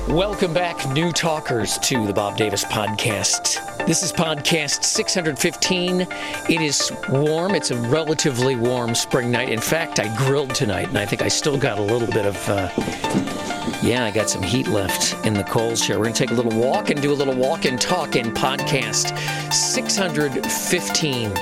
Welcome back, new talkers, to the Bob Davis Podcast. This is podcast 615. It is warm. It's a relatively warm spring night. In fact, I grilled tonight, and I think I still got a little bit of, I got some heat left in the coals here. We're going to take a little walk and do a little walk and talk in podcast 615.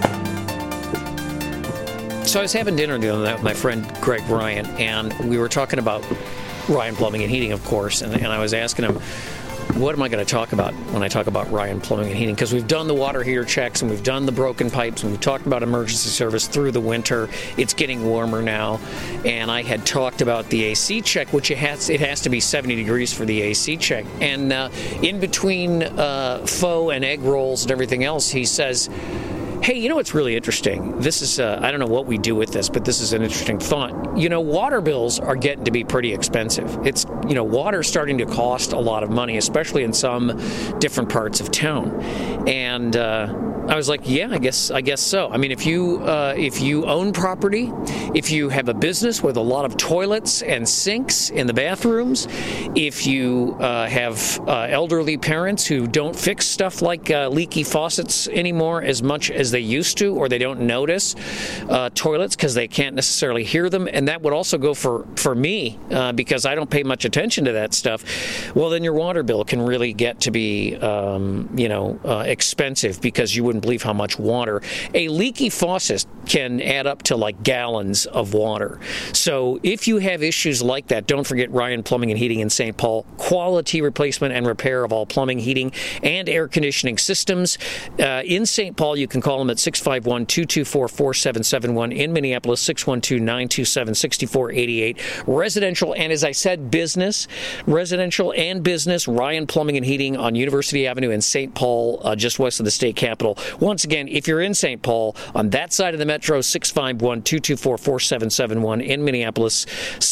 So I was having dinner the other night with my friend Greg Ryan, and we were talking about Ryan Plumbing and Heating, of course, and I was asking him, what am I going to talk about when I talk about Ryan Plumbing and Heating? Because we've done the water heater checks, and we've done the broken pipes, and we've talked about emergency service through the winter. It's getting warmer now, and I had talked about the AC check, which it has to be 70 degrees for the AC check. And in between pho and egg rolls and everything else, he says, hey, you know what's really interesting? This is, I don't know what we do with this, but this is an interesting thought. You know, water bills are getting to be pretty expensive. It's, water's starting to cost a lot of money, especially in some different parts of town. And I was like, yeah, I guess so. I mean, if you own property, if you have a business with a lot of toilets and sinks in the bathrooms, if you have elderly parents who don't fix stuff like leaky faucets anymore as much as they used to, or they don't notice toilets because they can't necessarily hear them, and that would also go for me because I don't pay much attention to that stuff, well, then your water bill can really get to be expensive, because you wouldn't believe how much water. A leaky faucet can add up to like gallons of water. So if you have issues like that, don't forget Ryan Plumbing and Heating in St. Paul. Quality replacement and repair of all plumbing, heating, and air conditioning systems. In St. Paul, you can call them at 651-224-4771. In Minneapolis, 612-927-6488. Residential, and as I said, residential and business, Ryan Plumbing and Heating on University Avenue in St. Paul, just west of the state capitol. Once again, if you're in St. Paul, on that side of the metro, 651-224-4771. In Minneapolis,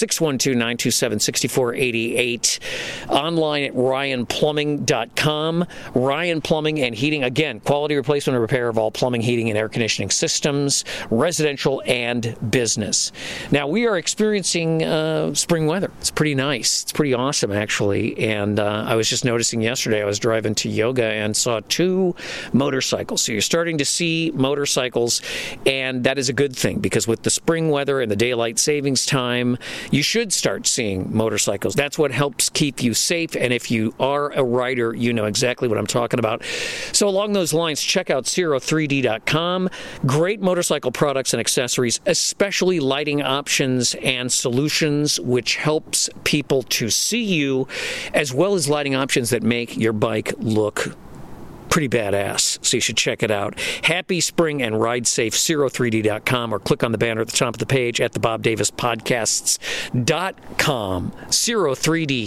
612-927-6488. Online at ryanplumbing.com. Ryan Plumbing and Heating, again, quality replacement and repair of all plumbing, heating, and air conditioning systems, residential and business. Now, we are experiencing spring weather. It's pretty nice. It's pretty awesome, actually. And I was just noticing yesterday, I was driving to yoga and saw 2 motorcycles. So you're starting to see motorcycles, and that is a good thing, because with the spring weather and the daylight savings time, you should start seeing motorcycles. That's what helps keep you safe, and if you are a rider, you know exactly what I'm talking about. So along those lines, check out Zero3D.com. Great motorcycle products and accessories, especially lighting options and solutions, which helps people to see you, as well as lighting options that make your bike look pretty badass, so you should check it out. Happy spring and ride safe, Zero3D.com, or click on the banner at the top of the page at the BobDavisPodcasts.com. Zero3D,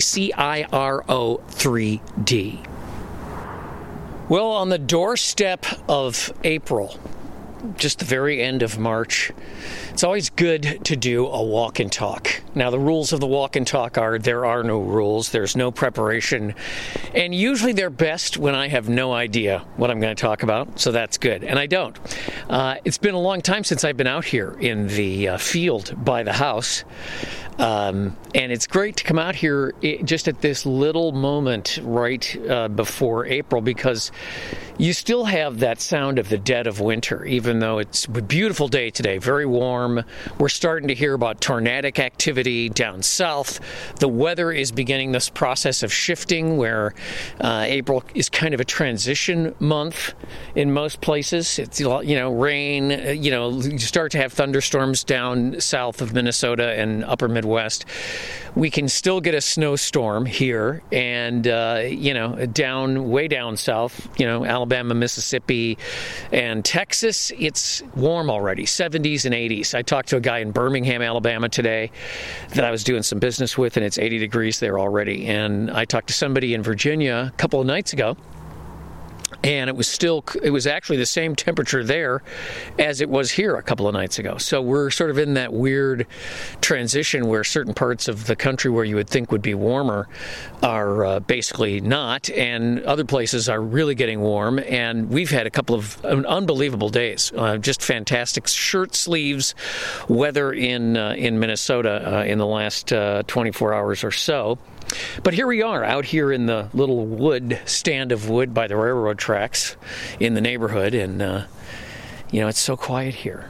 CIRO3D. Well, on the doorstep of April, just the very end of March, it's always good to do a walk and talk. Now, the rules of the walk and talk are there are no rules, there's no preparation, and usually they're best when I have no idea what I'm going to talk about, so that's good, and I don't. It's been a long time since I've been out here in the field by the house, and it's great to come out here just at this little moment right before April, because you still have that sound of the dead of winter, even though it's a beautiful day today, very warm. We're starting to hear about tornadic activity down south. The weather is beginning this process of shifting, where April is kind of a transition month in most places. It's, rain, you start to have thunderstorms down south of Minnesota and upper Midwest. We can still get a snowstorm here, and, way down south, Alabama, Mississippi, and Texas, it's warm already, 70s and 80s. I talked to a guy in Birmingham, Alabama today that I was doing some business with, and it's 80 degrees there already. And I talked to somebody in Virginia a couple of nights ago, and it was actually the same temperature there as it was here a couple of nights ago. So we're sort of in that weird transition where certain parts of the country where you would think would be warmer are basically not, and other places are really getting warm. And we've had a couple of unbelievable days, just fantastic shirt sleeves weather in Minnesota in the last 24 hours or so. But here we are, out here in the little stand of wood by the railroad tracks in the neighborhood, and, it's so quiet here.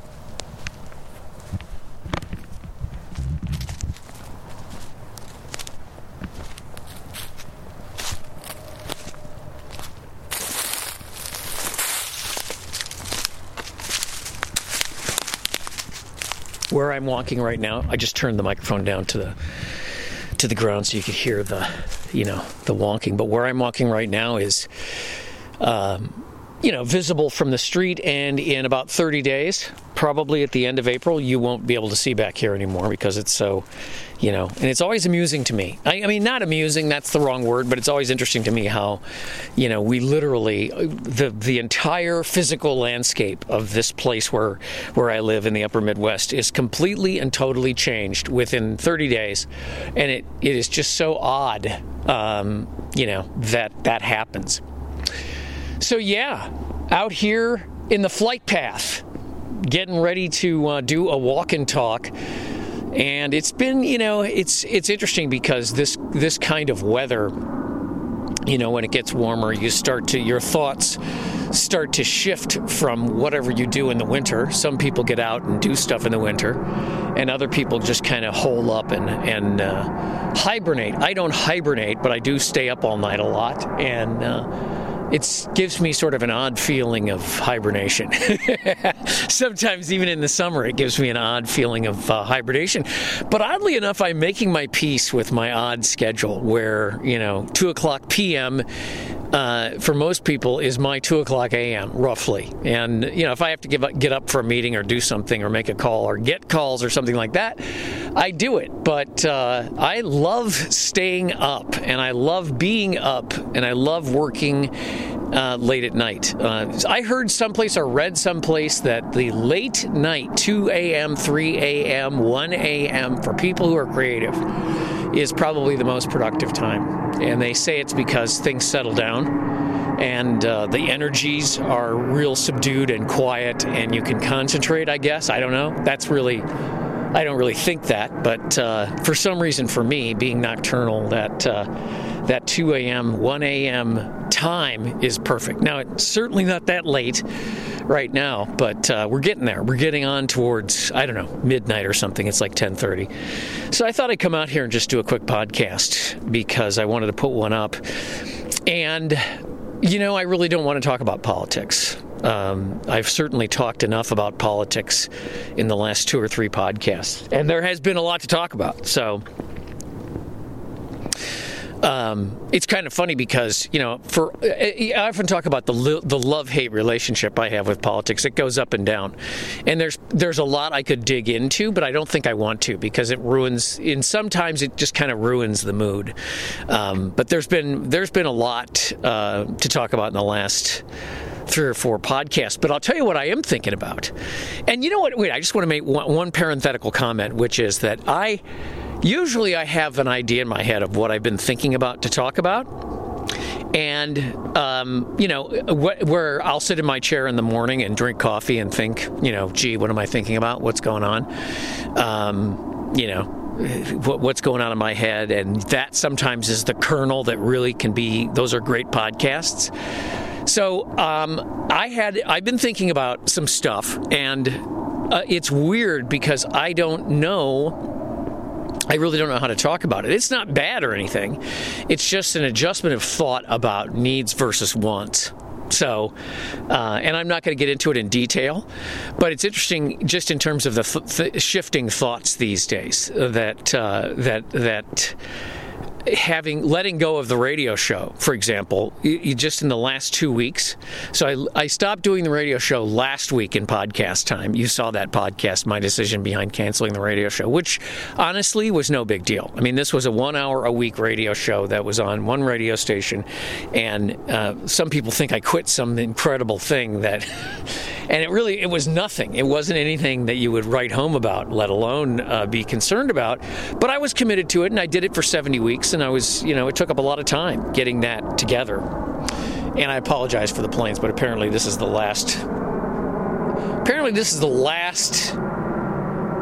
Where I'm walking right now, I just turned the microphone down to the ground so you could hear the wonking. But where I'm walking right now is, visible from the street, and in about 30 days, probably at the end of April, you won't be able to see back here anymore because it's so, and it's always amusing to me. I mean, not amusing, that's the wrong word, but it's always interesting to me how, we literally, the entire physical landscape of this place where I live in the upper Midwest is completely and totally changed within 30 days. And it is just so odd, that happens. So yeah, out here in the flight path, getting ready to do a walk and talk, and it's been, it's interesting because this kind of weather, when it gets warmer, your thoughts start to shift from whatever you do in the winter. Some people get out and do stuff in the winter, and other people just kind of hole up and hibernate. I don't hibernate, but I do stay up all night a lot, and it gives me sort of an odd feeling of hibernation. Sometimes even in the summer, it gives me an odd feeling of hibernation. But oddly enough, I'm making my peace with my odd schedule where, 2 o'clock p.m. For most people is my 2 o'clock a.m. roughly. And, if I have to get up for a meeting or do something or make a call or get calls or something like that, I do it. But I love staying up, and I love being up, and I love working late at night. I heard someplace or read someplace that the late night, 2 a.m., 3 a.m., 1 a.m., for people who are creative, is probably the most productive time. And they say it's because things settle down and the energies are real subdued and quiet, and you can concentrate, I guess. I don't know. I don't really think that, but for some reason for me, being nocturnal, that 2 a.m., 1 a.m. time is perfect. Now, it's certainly not that late right now, but we're getting there. We're getting on towards, midnight or something. It's like 10:30. So I thought I'd come out here and just do a quick podcast because I wanted to put one up. And, I really don't want to talk about politics. I've certainly talked enough about politics in the last 2 or 3 podcasts, and there has been a lot to talk about. So it's kind of funny because, I often talk about the love-hate relationship I have with politics. It goes up and down. And there's a lot I could dig into, but I don't think I want to because sometimes it just kind of ruins the mood. But there's been a lot to talk about in the last 3 or 4 podcasts, but I'll tell you what I am thinking about. And you know what? Wait, I just want to make one parenthetical comment, which is that usually I have an idea in my head of what I've been thinking about to talk about. And, where I'll sit in my chair in the morning and drink coffee and think, gee, what am I thinking about? What's going on? What's going on in my head. And that sometimes is the kernel that really can be, those are great podcasts. So I've been thinking about some stuff, and it's weird because I really don't know how to talk about it. It's not bad or anything. It's just an adjustment of thought about needs versus wants. So, and I'm not going to get into it in detail, but it's interesting just in terms of the shifting thoughts these days that letting go of the radio show, for example, just in the last 2 weeks. So I stopped doing the radio show last week in podcast time. You saw that podcast, My Decision Behind Canceling the Radio Show, which honestly was no big deal. I mean, this was a 1 hour a week radio show that was on one radio station, and some people think I quit some incredible thing that, and it was nothing. It wasn't anything that you would write home about, let alone be concerned about. But I was committed to it, and I did it for 70 weeks. And I was, it took up a lot of time getting that together. And I apologize for the planes, but apparently this is the last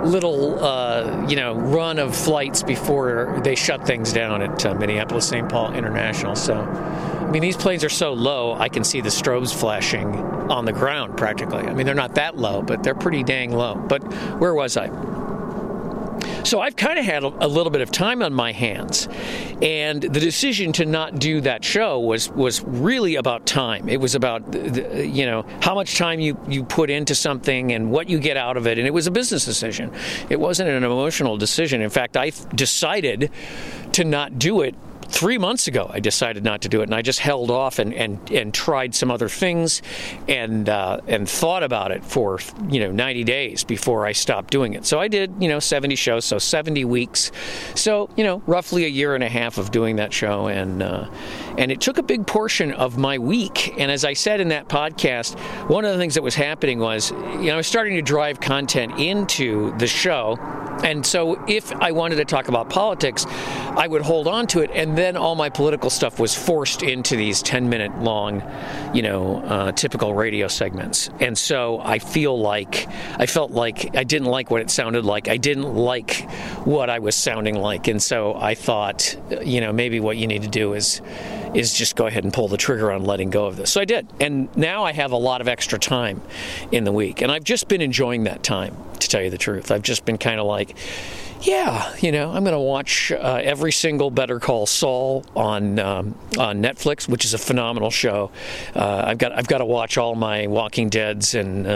little run of flights before they shut things down at Minneapolis St. Paul International. So, I mean, these planes are so low, I can see the strobes flashing on the ground practically. I mean, they're not that low, but they're pretty dang low. But where was I? So I've kind of had a little bit of time on my hands, and the decision to not do that show was really about time. It was about how much time you put into something and what you get out of it, and it was a business decision. It wasn't an emotional decision. In fact, I decided to not do it 3 months ago. I decided not to do it, and I just held off and tried some other things and thought about it for 90 days before I stopped doing it. So I did 70 shows, so 70 weeks. So roughly a year and a half of doing that show, and it took a big portion of my week. And as I said in that podcast, one of the things that was happening was I was starting to drive content into the show. And so if I wanted to talk about politics, I would hold on to it, and then all my political stuff was forced into these 10-minute long, typical radio segments. And so I felt like I didn't like what it sounded like. I didn't like what I was sounding like. And so I thought, maybe what you need to do is just go ahead and pull the trigger on letting go of this. So I did. And now I have a lot of extra time in the week. And I've just been enjoying that time, to tell you the truth. I've just been kind of like, I'm going to watch every single Better Call Saul on Netflix, which is a phenomenal show. I've got to watch all my Walking Deads and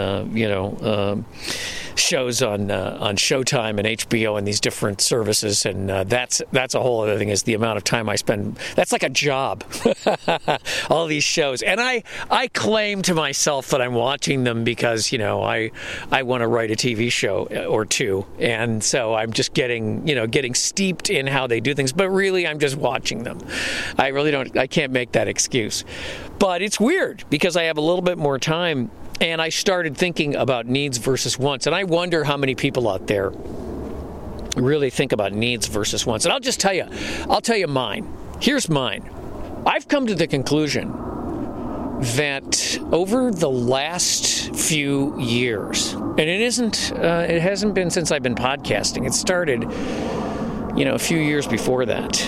shows on Showtime and HBO and these different services, and that's a whole other thing. Is the amount of time I spend. That's like a job. All these shows, and I claim to myself that I'm watching them because I want to write a TV show or two, and so I'm just getting steeped in how they do things, but really I'm just watching them. I can't make that excuse. But it's weird because I have a little bit more time, and I started thinking about needs versus wants, and I wonder how many people out there really think about needs versus wants. And I'll tell you mine. Here's mine. I've come to the conclusion that over the last few years, and it hasn't been since I've been podcasting. It started, a few years before that.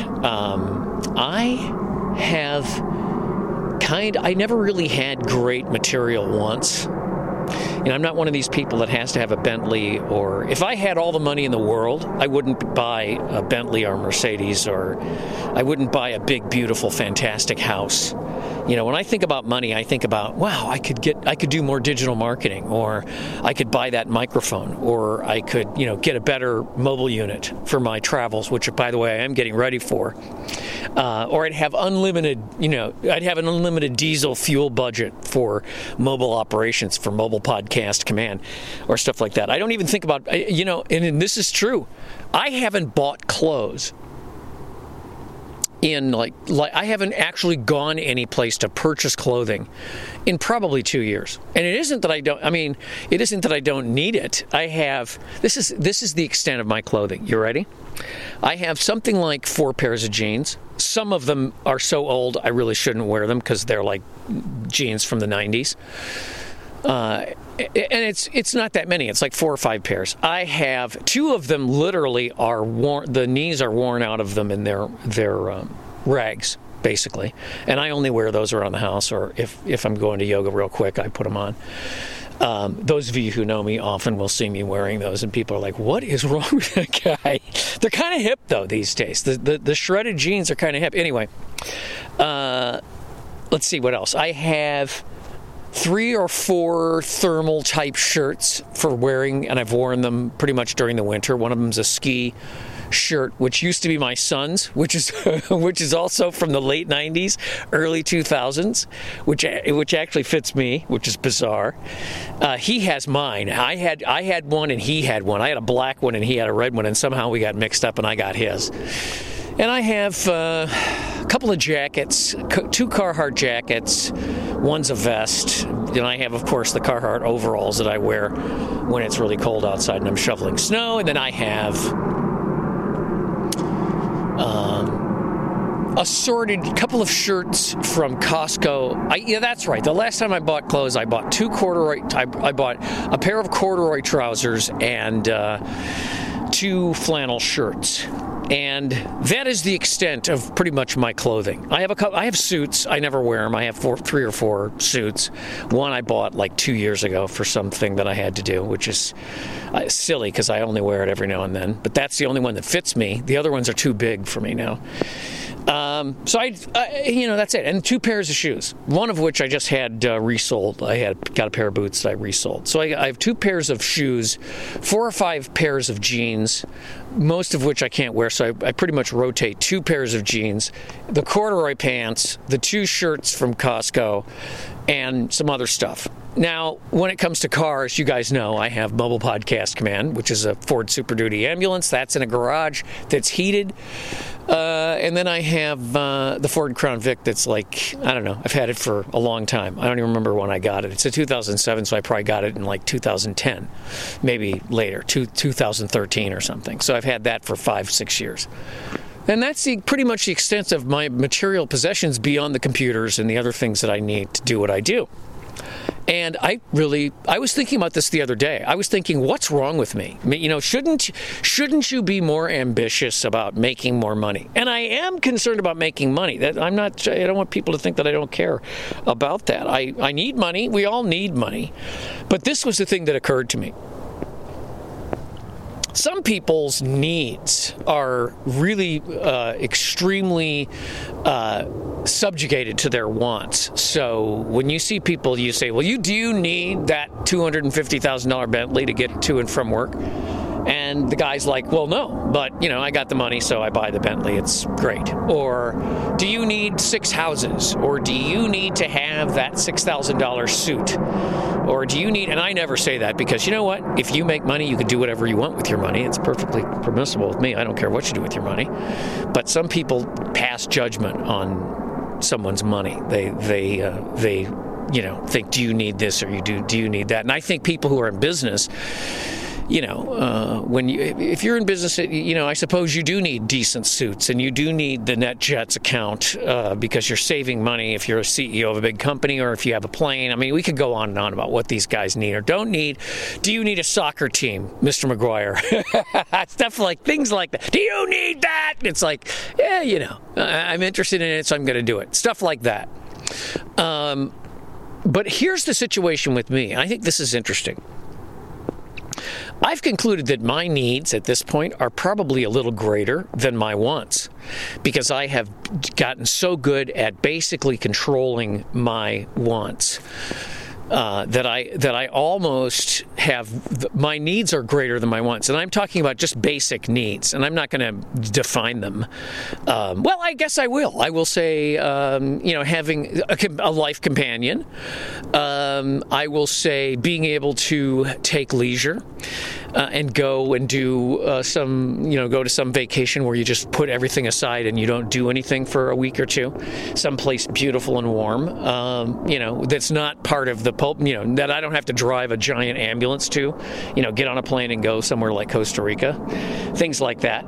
I never really had great material wants. I'm not one of these people that has to have a Bentley, or if I had all the money in the world, I wouldn't buy a Bentley or a Mercedes, or I wouldn't buy a big, beautiful, fantastic house. When I think about money, I think about, wow, I could do more digital marketing, or I could buy that microphone, or I could, get a better mobile unit for my travels, which, by the way, I am getting ready for. Or I'd have unlimited diesel fuel budget for mobile operations, for mobile podcast command, or stuff like that. I don't even think about, and this is true. I haven't bought clothes in like I haven't actually gone any place to purchase clothing in probably 2 years. And it isn't that I don't need it. I have, this is the extent of my clothing. You ready? I have something like 4 pairs of jeans. Some of them are so old I really shouldn't wear them because they're like jeans from the 90s. And it's not that many. It's like 4 or 5 pairs. I have 2 of them literally are worn. The knees are worn out of them, and they're rags basically. And I only wear those around the house, or if I'm going to yoga real quick, I put them on. Those of you who know me often will see me wearing those, and people are like, "What is wrong with that guy?" They're kind of hip though these days. The shredded jeans are kind of hip. Anyway, let's see what else I have. 3 or 4 thermal type shirts for wearing, and I've worn them pretty much during the winter. One of them's a ski shirt, which used to be my son's, which is also from the late 90s, early 2000s, which actually fits me, which is bizarre. He has mine. I had one and he had one. I had a black one and he had a red one, and somehow we got mixed up and I got his. And I have a couple of jackets, 2 Carhartt jackets, one's a vest. And I have, of course, the Carhartt overalls that I wear when it's really cold outside and I'm shoveling snow. And then I have assorted couple of shirts from Costco. Yeah, that's right. The last time I bought clothes, I bought I bought a pair of corduroy trousers and 2 flannel shirts. And that is the extent of pretty much my clothing. I have suits. I never wear them. I have 3 or 4 suits. One I bought like 2 years ago for something that I had to do, which is silly because I only wear it every now and then. But that's the only one that fits me. The other ones are too big for me now. So that's it. And 2 pairs of shoes, one of which I just had resold. I got a pair of boots that I resold. So I have 2 pairs of shoes, 4 or 5 pairs of jeans, most of which I can't wear. So I pretty much rotate 2 pairs of jeans, the corduroy pants, the 2 shirts from Costco, and some other stuff. Now, when it comes to cars, you guys know I have Mobile Podcast Command, which is a Ford Super Duty ambulance. That's in a garage that's heated. And then I have the Ford Crown Vic that's like, I don't know, I've had it for a long time. I don't even remember when I got it. It's a 2007, so I probably got it in like 2010, maybe later, 2013 or something. So I've had that for 5-6 years. And that's pretty much the extent of my material possessions beyond the computers and the other things that I need to do what I do. And I was thinking about this the other day. I was thinking, what's wrong with me? Shouldn't you be more ambitious about making more money? And I am concerned about making money. I don't want people to think that I don't care about that. I need money. We all need money. But this was the thing that occurred to me. Some people's needs are really extremely subjugated to their wants. So when you see people, you say, well, do you need that $250,000 Bentley to get to and from work? And the guy's like, well, no, but, I got the money, so I buy the Bentley. It's great. Or do you need 6 houses? Or do you need to have that $6,000 suit? Or do you need, and I never say that because you know what? If you make money, you can do whatever you want with your money. It's perfectly permissible with me. I don't care what you do with your money. But some people pass judgment on someone's money. They think, do you need this or do you need that? And I think people who are in business, if you're in business, I suppose you do need decent suits and you do need the NetJets account because you're saving money if you're a CEO of a big company or if you have a plane. I mean, we could go on and on about what these guys need or don't need. Do you need a soccer team, Mr. McGuire? Stuff like things like that. Do you need that? It's like, I'm interested in it, so I'm going to do it. Stuff like that. But here's the situation with me. I think this is interesting. I've concluded that my needs at this point are probably a little greater than my wants because I have gotten so good at basically controlling my wants that I almost have, my needs are greater than my wants. And I'm talking about just basic needs, and I'm not going to define them. Well, I guess I will. I will say, having a life companion. I will say being able to take leisure and go and do go to some vacation where you just put everything aside and you don't do anything for a week or two, someplace beautiful and warm, that's not part of the that I don't have to drive a giant ambulance to, get on a plane and go somewhere like Costa Rica, things like that.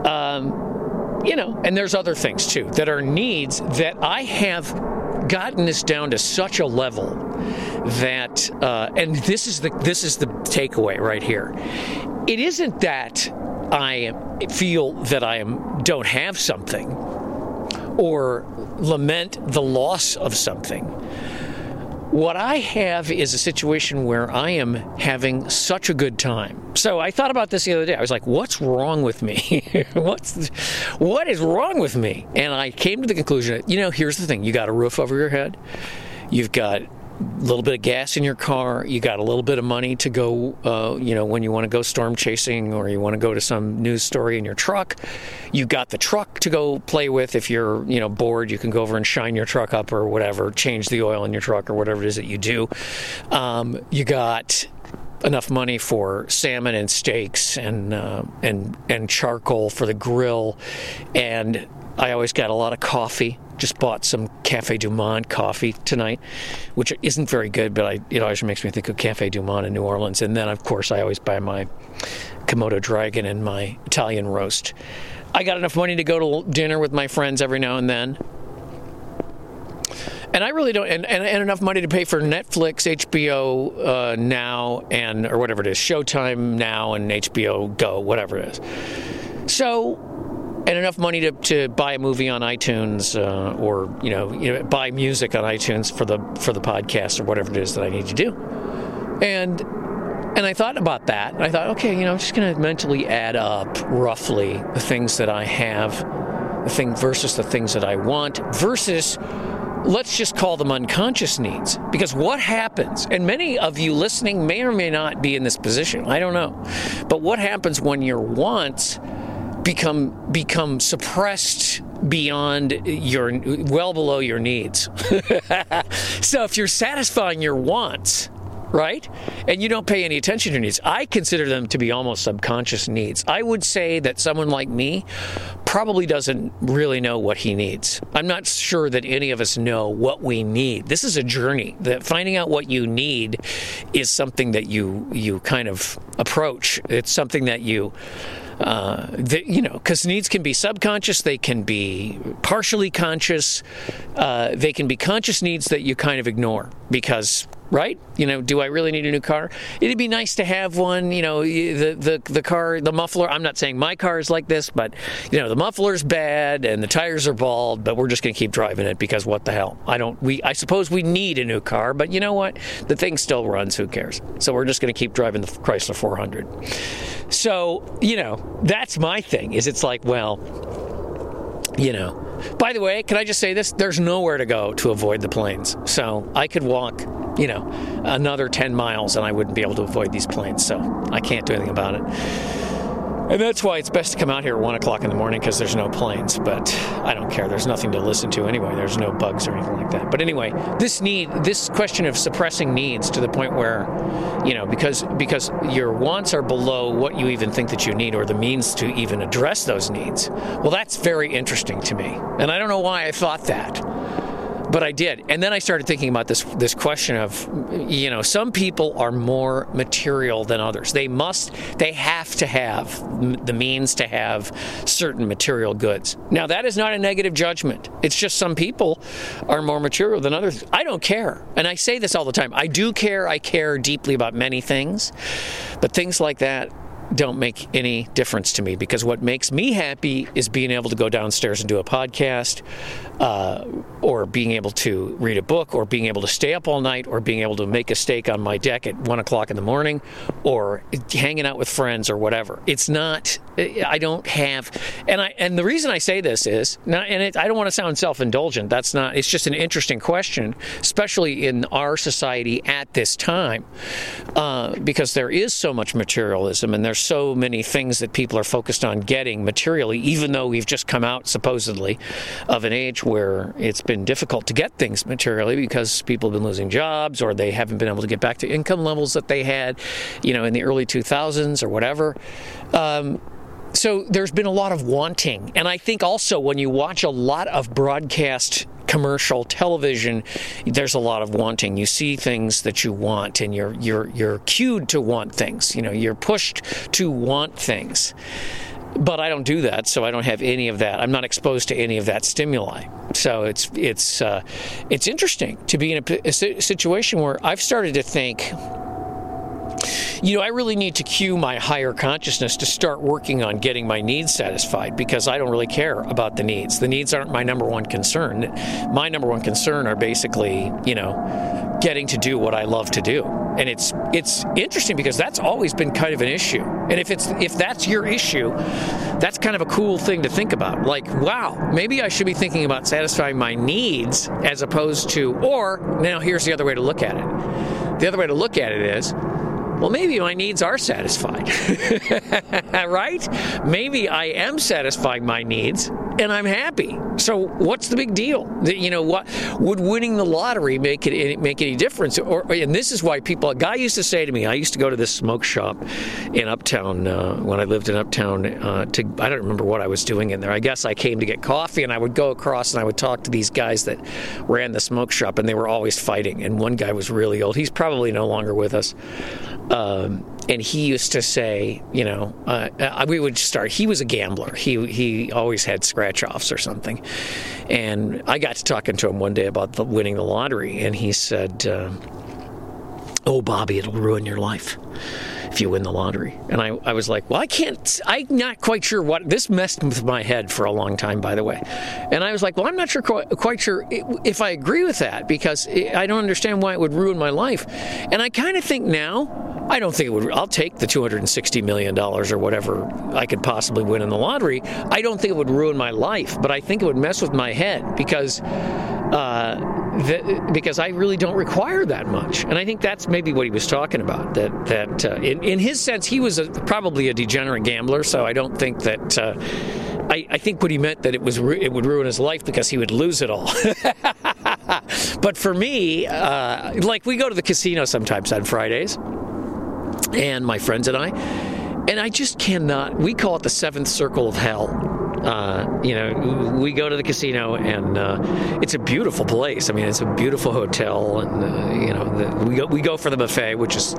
And there's other things too that are needs that I have gotten this down to such a level that, and this is the takeaway right here. It isn't that I feel that I don't have something or lament the loss of something. What I have is a situation where I am having such a good time. So I thought about this the other day. I was like, what's wrong with me? What is wrong with me? And I came to the conclusion that, here's the thing. You got a roof over your head. You've got a little bit of gas in your car. You got a little bit of money to go, when you want to go storm chasing or you want to go to some news story in your truck. You got the truck to go play with. If you're, bored, you can go over and shine your truck up or whatever, change the oil in your truck or whatever it is that you do. You got enough money for salmon and steaks and charcoal for the grill. And I always got a lot of coffee. Just bought some Café Du Monde coffee tonight, which isn't very good, but it always makes me think of Café Du Monde in New Orleans. And then, of course, I always buy my Komodo Dragon and my Italian roast. I got enough money to go to dinner with my friends every now and then. And I really don't, and enough money to pay for Netflix, HBO Now, or whatever it is, Showtime Now and HBO Go, whatever it is. So, and enough money to buy a movie on iTunes, or buy music on iTunes for the podcast or whatever it is that I need to do. And I thought about that. I thought, okay, I'm just going to mentally add up roughly the things that I have, versus the things that I want, versus, let's just call them unconscious needs. Because what happens, and many of you listening may or may not be in this position, I don't know, but what happens when your wants become suppressed beyond well below your needs? So if you're satisfying your wants, right, and you don't pay any attention to your needs, I consider them to be almost subconscious needs. I would say that someone like me probably doesn't really know what he needs. I'm not sure that any of us know what we need. This is a journey. That finding out what you need is something that you kind of approach. It's something that because needs can be subconscious, they can be partially conscious, they can be conscious needs that you kind of ignore because, right? Do I really need a new car? It'd be nice to have one, the car, the muffler. I'm not saying my car is like this, but, the muffler's bad and the tires are bald, but we're just going to keep driving it because what the hell? I suppose we need a new car, but you know what? The thing still runs, who cares? So we're just going to keep driving the Chrysler 400. So, that's my thing, is it's like, well, by the way, can I just say this? There's nowhere to go to avoid the planes. So I could walk, another 10 miles and I wouldn't be able to avoid these planes. So I can't do anything about it. And that's why it's best to come out here at 1 o'clock in the morning, because there's no planes. But I don't care. There's nothing to listen to anyway. There's no bugs or anything like that. But anyway, this question of suppressing needs to the point where, because your wants are below what you even think that you need or the means to even address those needs. Well, that's very interesting to me. And I don't know why I thought that. But I did. And then I started thinking about this question of, some people are more material than others. They have to have the means to have certain material goods. Now, that is not a negative judgment. It's just some people are more material than others. I don't care. And I say this all the time. I do care. I care deeply about many things. But things like that don't make any difference to me, because what makes me happy is being able to go downstairs and do a podcast, or being able to read a book, or being able to stay up all night, or being able to make a steak on my deck at 1 o'clock in the morning, or hanging out with friends or whatever. It's not, I don't have, and the reason I say this is, I don't want to sound self-indulgent, it's just an interesting question, especially in our society at this time, because there is so much materialism, and there's so many things that people are focused on getting materially, even though we've just come out, supposedly, of an age where it's been difficult to get things materially because people have been losing jobs, or they haven't been able to get back to income levels that they had, in the early 2000s or whatever. So there's been a lot of wanting. And I think also when you watch a lot of broadcast commercial television, there's a lot of wanting. You see things that you want, and you're cued to want things. You're pushed to want things. But I don't do that, so I don't have any of that. I'm not exposed to any of that stimuli. So it's interesting to be in a situation where I've started to think, I really need to cue my higher consciousness to start working on getting my needs satisfied, because I don't really care about the needs. The needs aren't my number one concern. My number one concern are basically, getting to do what I love to do. And it's interesting because that's always been kind of an issue. And if that's your issue, that's kind of a cool thing to think about. Like, wow, maybe I should be thinking about satisfying my needs as opposed to, or now here's the other way to look at it. The other way to look at it is, well, maybe my needs are satisfied, right? Maybe I am satisfying my needs and I'm happy. So what's the big deal? What would winning the lottery make any difference? And this is why a guy used to say to me, I used to go to this smoke shop in Uptown when I lived in Uptown. I don't remember what I was doing in there. I guess I came to get coffee, and I would go across and I would talk to these guys that ran the smoke shop, and they were always fighting. And one guy was really old. He's probably no longer with us. And he used to say, we would start. He was a gambler. He always had scratch-offs or something. And I got to talking to him one day about winning the lottery, and he said, "Oh, Bobby, it'll ruin your life if you win the lottery." And I was like, well, I'm not quite sure what, this messed with my head for a long time, by the way. And I was like, well, I'm not quite sure if I agree with that, because I don't understand why it would ruin my life. And I kind of think now, I don't think it would. I'll take the $260 million or whatever I could possibly win in the lottery. I don't think it would ruin my life, but I think it would mess with my head because I really don't require that much. And I think that's maybe what he was talking about, that in his sense, he was probably a degenerate gambler, so I don't think that... I think what he meant that it would ruin his life because he would lose it all. But for me, like we go to the casino sometimes on Fridays, and my friends and I just cannot, we call it the seventh circle of hell. We go to the casino, and it's a beautiful place. I mean, it's a beautiful hotel, and we go for the buffet, which is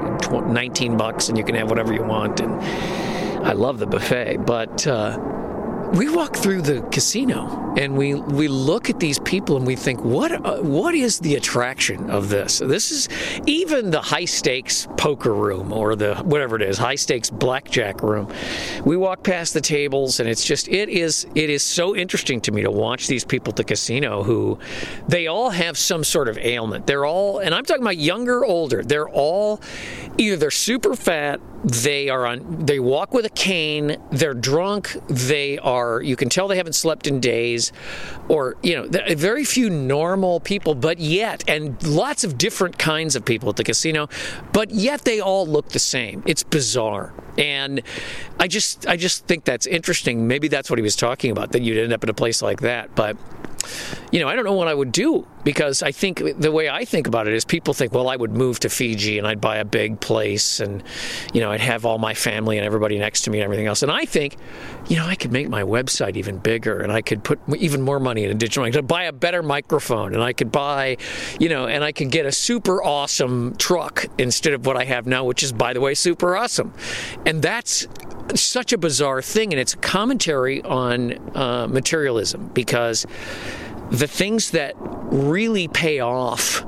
$19, and you can have whatever you want. And I love the buffet, but we walk through the casino, and we look at these people, and we think, what is the attraction of this? This is even the high stakes poker room, or the whatever it is, high stakes blackjack room. We walk past the tables, and it is so interesting to me to watch these people at the casino who they all have some sort of ailment. They're all, and I'm talking about younger, older. They're all either they're super fat, they walk with a cane, they're drunk, you can tell they haven't slept in days, or, very few normal people, but yet, and lots of different kinds of people at the casino, but yet they all look the same. It's bizarre. And I just think that's interesting. Maybe that's what he was talking about, that you'd end up in a place like that. But, I don't know what I would do, because I think the way I think about it is people think, well, I would move to Fiji and I'd buy a big place and, I'd have all my family and everybody next to me and everything else. And I think, I could make my website even bigger, and I could put even more money in digital. I could buy a better microphone, and I could buy, and I could get a super awesome truck instead of what I have now, which is, by the way, super awesome. And that's such a bizarre thing, and it's a commentary on materialism, because the things that really pay off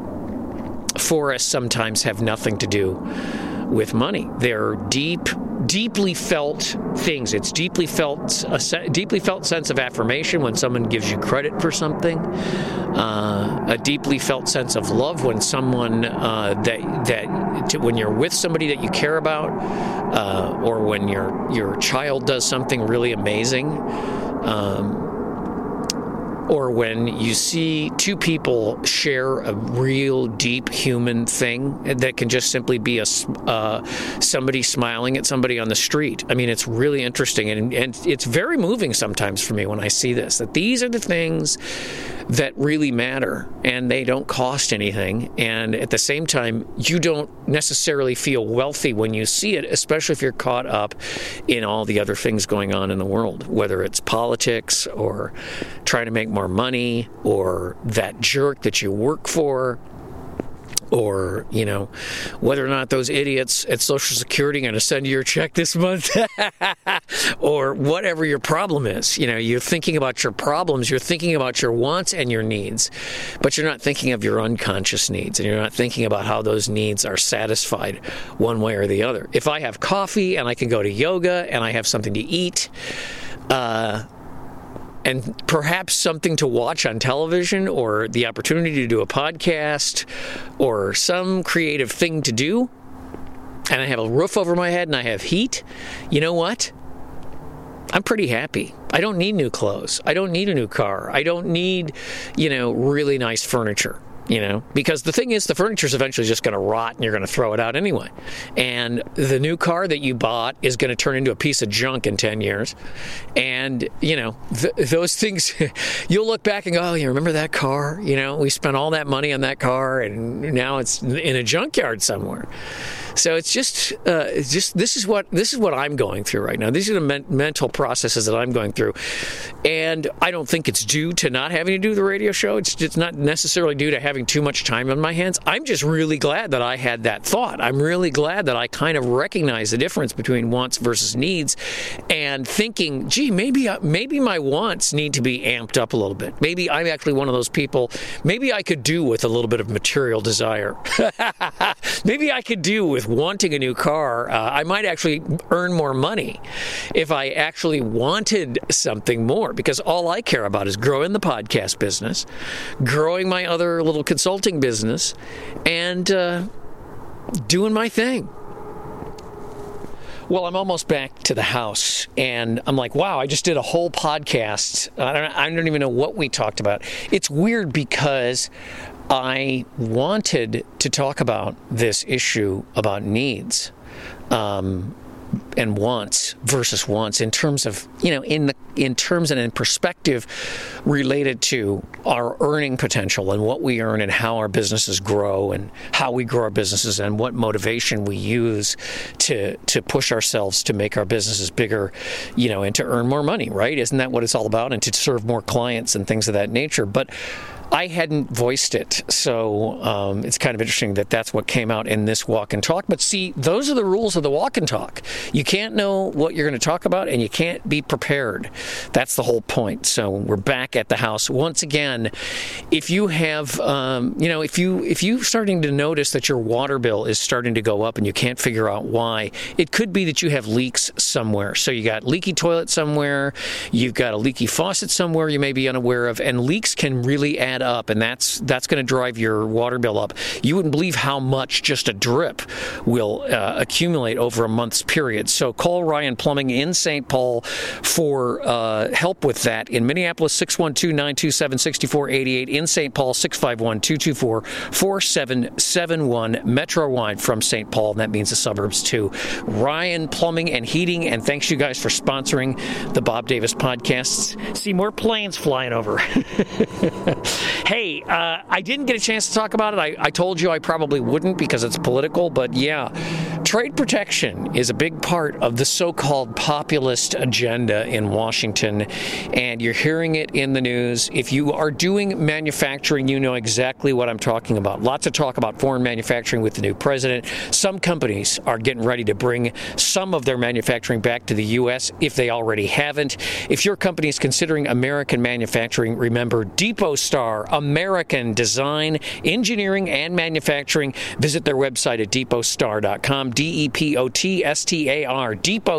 for us sometimes have nothing to do with money. They're deeply felt things. It's deeply felt sense of affirmation when someone gives you credit for something. A deeply felt sense of love when someone when you're with somebody that you care about, or when your child does something really amazing. Or when you see two people share a real deep human thing that can just simply be somebody smiling at somebody on the street. I mean, it's really interesting, and it's very moving sometimes for me when I see this, that these are the things that really matter, and they don't cost anything. And at the same time, you don't necessarily feel wealthy when you see it, especially if you're caught up in all the other things going on in the world, whether it's politics or trying to make more money, or that jerk that you work for, or, whether or not those idiots at Social Security are going to send you your check this month, or whatever your problem is. You're thinking about your problems, you're thinking about your wants and your needs, but you're not thinking of your unconscious needs, and you're not thinking about how those needs are satisfied one way or the other. If I have coffee and I can go to yoga and I have something to eat, and perhaps something to watch on television, or the opportunity to do a podcast, or some creative thing to do, and I have a roof over my head and I have heat, you know what? I'm pretty happy. I don't need new clothes. I don't need a new car. I don't need, really nice furniture. Because the thing is, the furniture is eventually just going to rot, and you're going to throw it out anyway. And the new car that you bought is going to turn into a piece of junk in 10 years. And, those things, you'll look back and go, oh, you remember that car? We spent all that money on that car, and now it's in a junkyard somewhere. So it's just this is what I'm going through right now. These are the mental processes that I'm going through, and I don't think it's due to not having to do the radio show. It's not necessarily due to having too much time on my hands. I'm just really glad that I had that thought. I'm really glad that I kind of recognize the difference between wants versus needs, and thinking, gee, maybe my wants need to be amped up a little bit. Maybe I'm actually one of those people. Maybe I could do with a little bit of material desire. Maybe I could do with wanting a new car. I might actually earn more money if I actually wanted something more, because all I care about is growing the podcast business, growing my other little consulting business, and doing my thing. Well, I'm almost back to the house, and I'm like, wow, I just did a whole podcast. I don't even know what we talked about. It's weird because I wanted to talk about this issue about needs and wants versus wants in terms of, in terms and in perspective related to our earning potential and what we earn and how our businesses grow and how we grow our businesses and what motivation we use to push ourselves to make our businesses bigger, and to earn more money, right? Isn't that what it's all about? And to serve more clients and things of that nature. But I hadn't voiced it, so it's kind of interesting that that's what came out in this walk and talk. But see, those are the rules of the walk and talk. You can't know what you're going to talk about, and you can't be prepared. That's the whole point. So we're back at the house once again. If you have, if you starting to notice that your water bill is starting to go up and you can't figure out why, it could be that you have leaks somewhere. So you got leaky toilet somewhere, you've got a leaky faucet somewhere you may be unaware of, and leaks can really add up, and that's going to drive your water bill up. You wouldn't believe how much just a drip will accumulate over a month's period. So call Ryan Plumbing in St. Paul for help with that. In Minneapolis, 612-927-6488. In St. Paul, 651-224-4771. Metro-wide from St. Paul, and that means the suburbs too. Ryan Plumbing and Heating, and thanks you guys for sponsoring the Bob Davis podcasts. See more planes flying over. Hey, I didn't get a chance to talk about it. I told you I probably wouldn't because it's political, but yeah, trade protection is a big part of the so-called populist agenda in Washington, and you're hearing it in the news. If you are doing manufacturing, you know exactly what I'm talking about. Lots of talk about foreign manufacturing with the new president. Some companies are getting ready to bring some of their manufacturing back to the U.S. if they already haven't. If your company is considering American manufacturing, remember Depot Star, American design, engineering, and manufacturing. Visit their website at depotstar.com, DEPOTSTAR,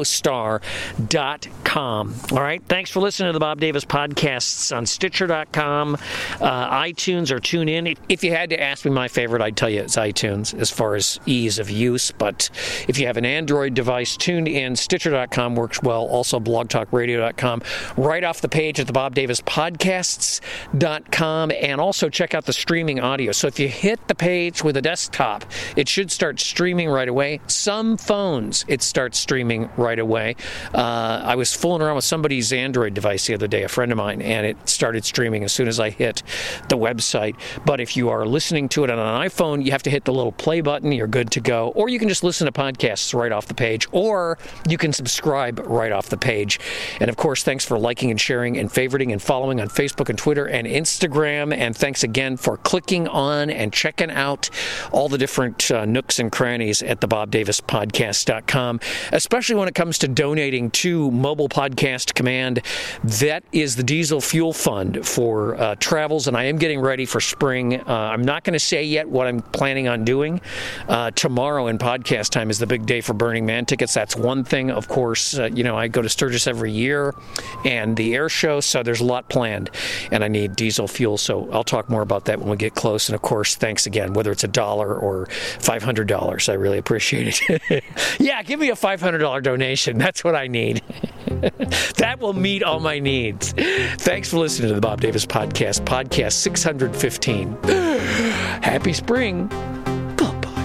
depotstar.com. All right, thanks for listening to the Bob Davis podcasts on Stitcher.com, iTunes, or TuneIn. If you had to ask me my favorite, I'd tell you it's iTunes as far as ease of use, but if you have an Android device, TuneIn, Stitcher.com works well, also blogtalkradio.com, right off the page at the Bob Davis podcasts.com, and also check out the streaming audio. So if you hit the page with a desktop, it should start streaming right away. Some phones, it starts streaming right away. I was fooling around with somebody's Android device the other day, a friend of mine, and it started streaming as soon as I hit the website. But if you are listening to it on an iPhone, you have to hit the little play button. You're good to go. Or you can just listen to podcasts right off the page, or you can subscribe right off the page. And of course, thanks for liking and sharing and favoriting and following on Facebook and Twitter and Instagram. And thanks again for clicking on and checking out all the different nooks and crannies at the BobDavisPodcast.com, especially when it comes to donating to Mobile Podcast Command. That is the diesel fuel fund for travels, and I am getting ready for spring. I'm not going to say yet what I'm planning on doing. Tomorrow in podcast time is the big day for Burning Man tickets. That's one thing. Of course, I go to Sturgis every year and the air show, so there's a lot planned, and I need diesel fuel, so I'll talk more about that when we get close. And of course, thanks again, whether it's $1 or $500. I really appreciate it. Yeah, give me a $500 donation. That's what I need. That will meet all my needs. Thanks for listening to the Bob Davis Podcast, podcast 615. Happy spring. Bye-bye.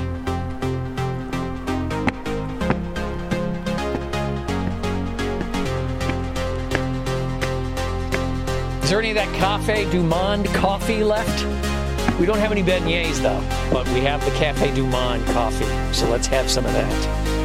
Is there any of that Café du Monde coffee left? We don't have any beignets, though, but we have the Cafe Du Monde coffee, so let's have some of that.